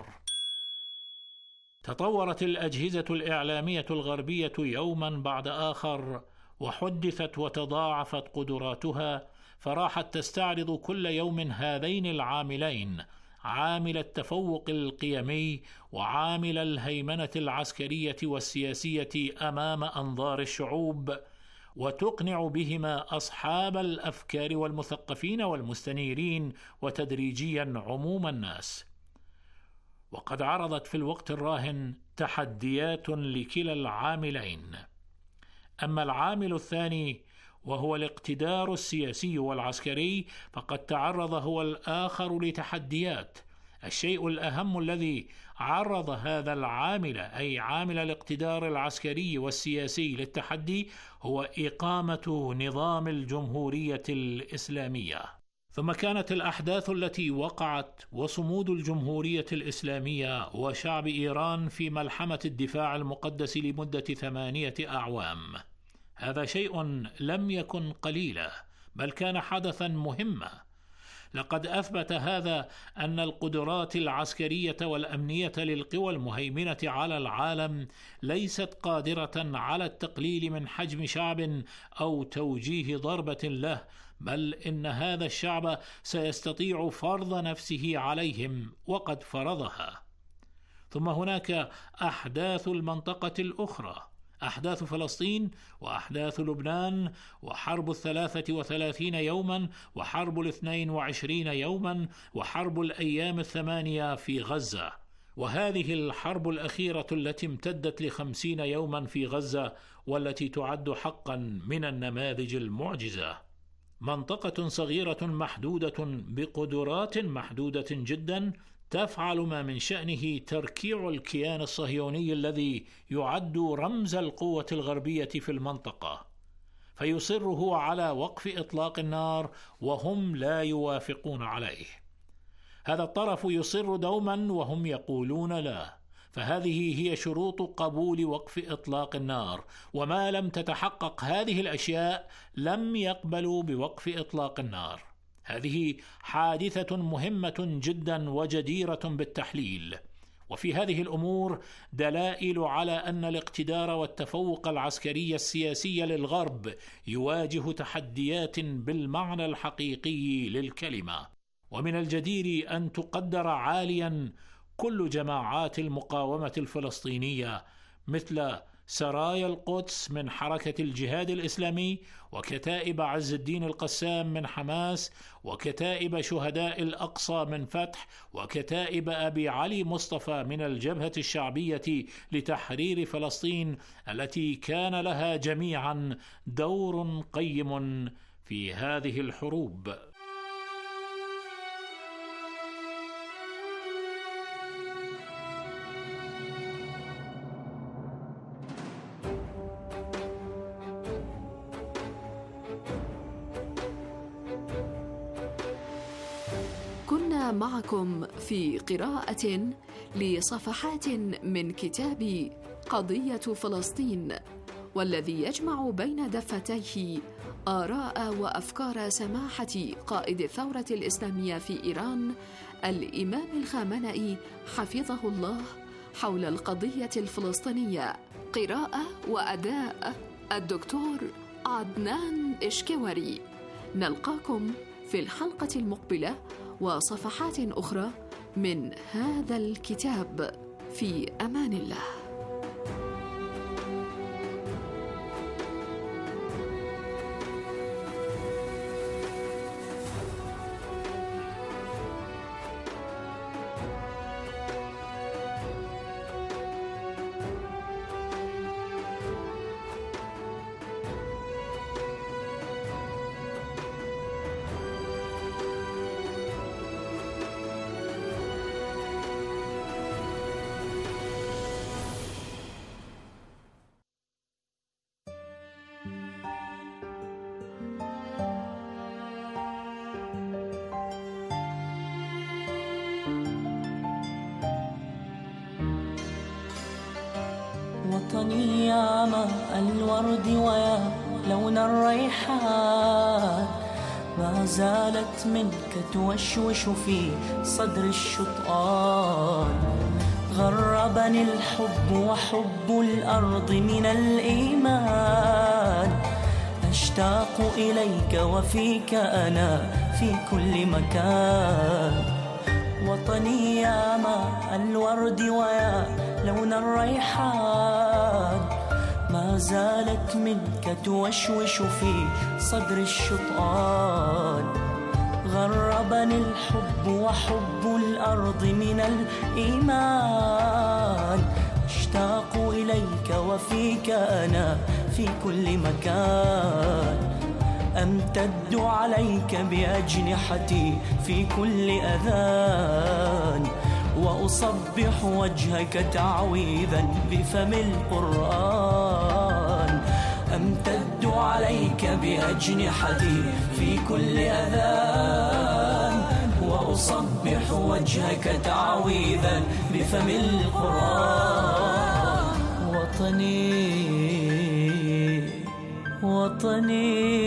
S11: تطورت الأجهزة الإعلامية الغربية يوما بعد آخر، وحدثت وتضاعفت قدراتها، فراحت تستعرض كل يوم هذين العاملين، عامل التفوق القيمي وعامل الهيمنة العسكرية والسياسية أمام أنظار الشعوب، وتقنع بهما أصحاب الأفكار والمثقفين والمستنيرين وتدريجيا عموم الناس. وقد عرضت في الوقت الراهن تحديات لكلا العاملين. أما العامل الثاني وهو الاقتدار السياسي والعسكري، فقد تعرض هو الآخر لتحديات. الشيء الأهم الذي عرض هذا العامل، أي عامل الاقتدار العسكري والسياسي، للتحدي هو إقامة نظام الجمهورية الإسلامية. ثم كانت الأحداث التي وقعت وصمود الجمهورية الإسلامية وشعب إيران في ملحمة الدفاع المقدس لمدة 8 أعوام. هذا شيء لم يكن قليلا، بل كان حدثا مهما. لقد أثبت هذا أن القدرات العسكرية والأمنية للقوى المهيمنة على العالم ليست قادرة على التقليل من حجم شعب أو توجيه ضربة له، بل إن هذا الشعب سيستطيع فرض نفسه عليهم، وقد فرضها. ثم هناك أحداث المنطقة الأخرى. أحداث فلسطين وأحداث لبنان وحرب 33 يوما وحرب 22 يوما وحرب الأيام 8 في غزة. وهذه الحرب الأخيرة التي امتدت ل50 يوما في غزة والتي تعد حقا من النماذج المعجزة. منطقة صغيرة محدودة بقدرات محدودة جدا تفعل ما من شأنه تركيع الكيان الصهيوني الذي يعد رمز القوة الغربية في المنطقة، فيصر هو على وقف إطلاق النار وهم لا يوافقون عليه. هذا الطرف يصر دوما وهم يقولون لا، فهذه هي شروط قبول وقف إطلاق النار، وما لم تتحقق هذه الأشياء لم يقبلوا بوقف إطلاق النار. هذه حادثة مهمة جدا وجديرة بالتحليل، وفي هذه الأمور دلائل على أن الاقتدار والتفوق العسكري السياسي للغرب يواجه تحديات بالمعنى الحقيقي للكلمة. ومن الجدير أن تقدر عاليا كل جماعات المقاومة الفلسطينية مثل سرايا القدس من حركة الجهاد الإسلامي، وكتائب عز الدين القسام من حماس، وكتائب شهداء الأقصى من فتح، وكتائب أبي علي مصطفى من الجبهة الشعبية لتحرير فلسطين، التي كان لها جميعا دور قيم في هذه الحروب.
S3: معكم في قراءة لصفحات من كتاب قضية فلسطين، والذي يجمع بين دفتيه آراء وأفكار سماحة قائد الثورة الإسلامية في إيران الإمام الخامنئي حفظه الله حول القضية الفلسطينية. قراءة وأداء الدكتور عدنان إشكوري. نلقاكم في الحلقة المقبلة وصفحات أخرى من هذا الكتاب. في أمان الله.
S12: وطني يا ماء الورد ويا لون الريحان، ما زالت منك توشوش في صدر الشطآن. غربني الحب وحب الأرض من الإيمان، أشتاق إليك وفيك أنا في كل مكان. وطني يا ماء الورد ويا لون الريحان، ما زالت منك توشوش في صدر الشطآن. غربني الحب وحب الأرض من الإيمان، أشتاق إليك وفيك أنا في كل مكان. أمتد عليك بأجنحتي في كل أذان، وأصبح وجهك تعويذا بفم القرآن. أمتد عليك بأجنحتي في كل أذان، وأصبح وجهك تعويذا بفم القرآن. وطني وطني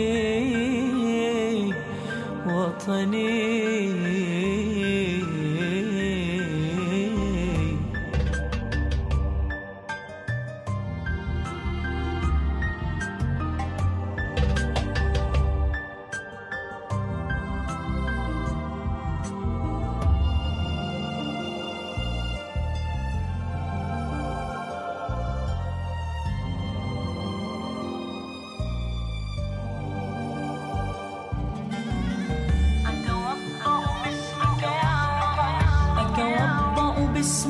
S12: وطني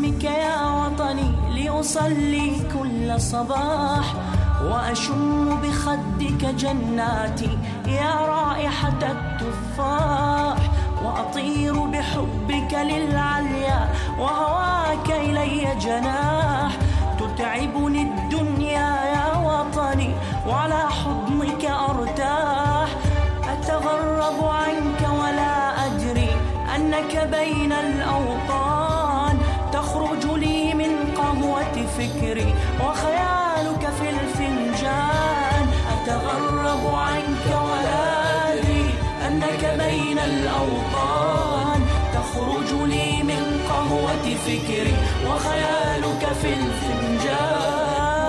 S12: اسمك يا وطني لأصلي كل صباح، وأشم بخدك جناتي يا رائحة التفاح، وأطير بحبك للعليا وهواك إلي جناح. تتعبني الدنيا يا وطني وعلى حضنك أرتاح، أتغرب عنك ولا أدري أنك بين الأوطان، تخرج لي من قهوة فكري وخيالك في الفنجان. أتغرب عنك ولا أدري أنك بين الأوطان، تخرج لي من قهوة فكري وخيالك في الفنجان.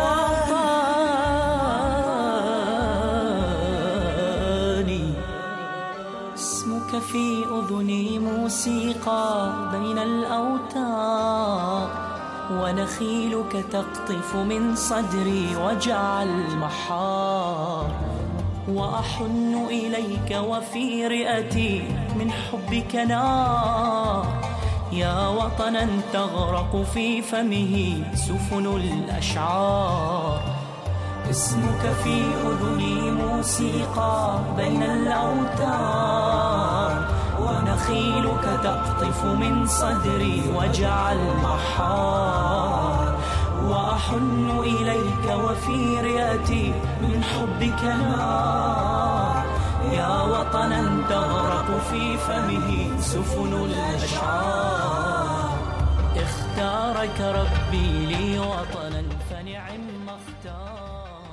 S12: اسمك في أذني موسيقى بين الأوتار، ونخيلك تقطف من صدري وجع المحار، وأحن إليك وفي رئتي من حبك نار، يا وطنا تغرق في فمه سفن الأشعار. اسمك في أذني موسيقى بين الأوتار، ونخيلك تقطف من صدري وجع المحار، وأحن إليك وفي رئتي من حبك نار، يا وطنا تغرق في فمه سفن الأشعار. اختارك ربي لي وطنا فنعم ما اختار.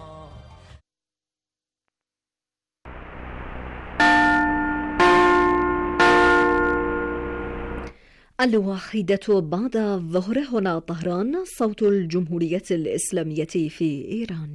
S13: الواحدة بعد الظهر، هنا طهران، صوت الجمهورية الإسلامية في إيران.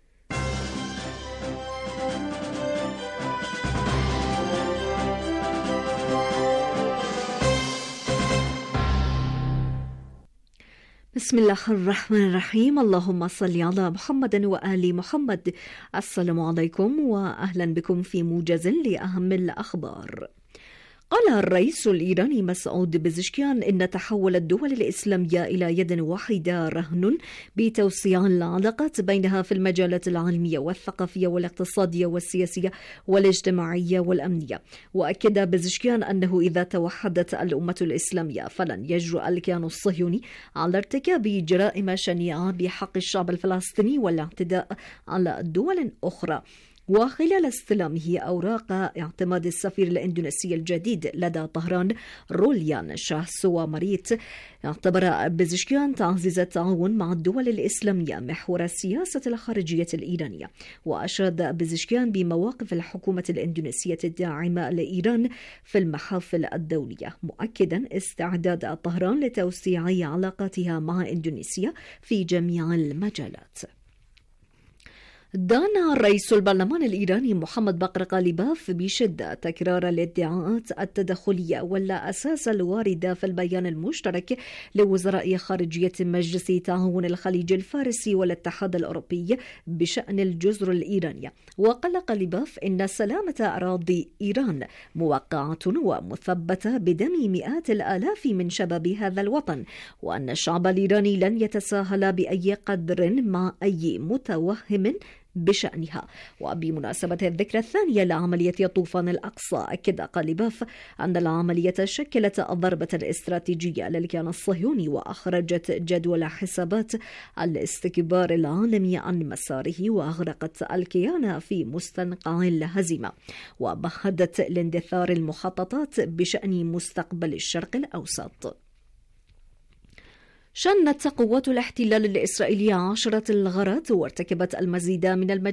S13: بسم الله الرحمن الرحيم. اللهم صل على محمد وآل محمد. السلام عليكم وأهلا بكم في موجز لأهم الأخبار. قال الرئيس الإيراني مسعود بزشكيان إن تحول الدول الإسلامية إلى يد واحدة رهن بتوسيع العلاقات بينها في المجالات العلمية والثقافية والاقتصادية والسياسية والاجتماعية والأمنية. وأكد بزشكيان أنه إذا توحدت الأمة الإسلامية فلن يجرؤ الكيان الصهيوني على ارتكاب جرائم شنيعة بحق الشعب الفلسطيني والاعتداء على دول أخرى. وخلال استلامه أوراق اعتماد السفير الإندونيسي الجديد لدى طهران روليان شاهسوامريت، اعتبر بزشكيان تعزيز التعاون مع الدول الإسلامية محور السياسة الخارجية الإيرانية. وأشاد بزشكيان بمواقف الحكومة الإندونيسية الداعمة لإيران في المحافل الدولية، مؤكدا استعداد طهران لتوسيع علاقاتها مع إندونيسيا في جميع المجالات. دان رئيس البرلمان الإيراني محمد باقر غالباف بشدة تكرار الادعاءات التدخلية ولا أساس الواردة في البيان المشترك لوزراء خارجية مجلس تعاون الخليج الفارسي والاتحاد الأوروبي بشأن الجزر الإيرانية. وقال غالباف إن سلامة أراضي إيران موقعة ومثبتة بدم مئات الآلاف من شباب هذا الوطن، وأن الشعب الإيراني لن يتساهل بأي قدر مع أي متوهم بشأنها. وبمناسبة الذكرى الثانية لعملية طوفان الأقصى، أكد غالباف أن العملية شكلت الضربة الاستراتيجية للكيان الصهيوني وأخرجت جدول حسابات الاستكبار العالمي عن مساره وأغرقت الكيان في مستنقع الهزيمة، ومهدت لاندثار المخططات بشأن مستقبل الشرق الأوسط. شنت قوات الاحتلال الإسرائيلية 10 الغارات وارتكبت المزيد من